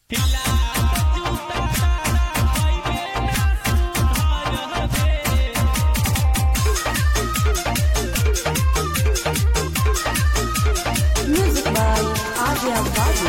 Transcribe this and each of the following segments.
Music by Arya Babu.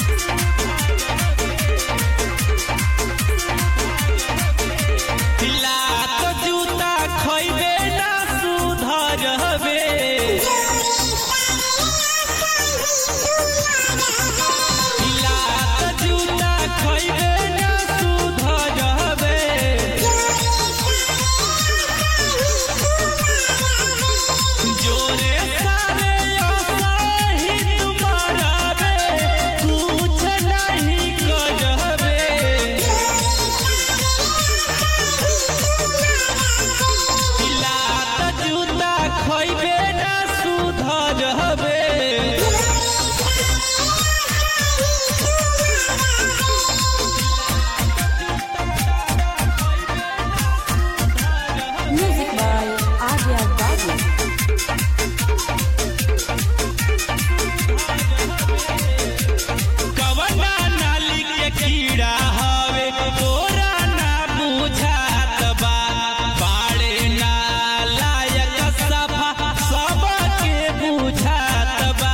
Music by Arya Babu. कवना नाली के कीड़ा हवे तोरा ना बुझात बा बाड़े ना लायक सफा सबके बुझात बा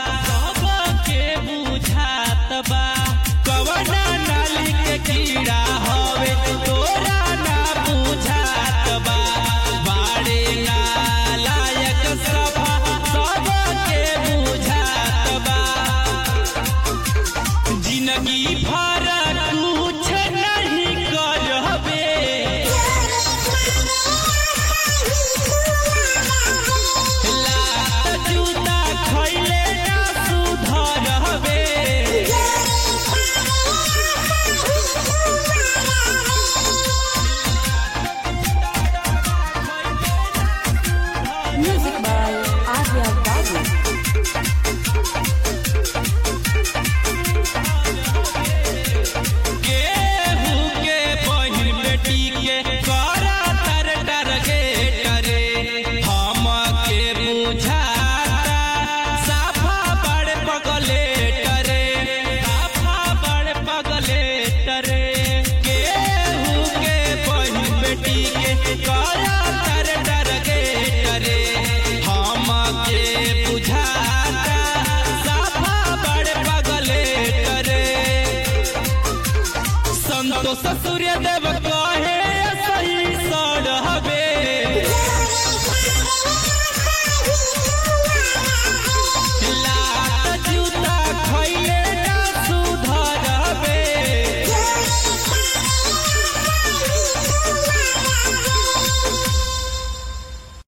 कवना नाली के कीड़ा हवे तोरा ना बुझात बा बाड़े ना लायक सफा सबके बुझात बा जिंदगी भर कुछ नहीं करबे लात जूता खइले ना सुधरबे Music by Arya Babu. केहू के बहिन बेटी के करा तर टारगेट रे हम के बुझाता साफा बड़ पगलेट रे केहू के बहिन बेटी के करा तर टारगेट रे हम के बुझाता साफा बड़ पगलेट रे संतोष सूर्य देव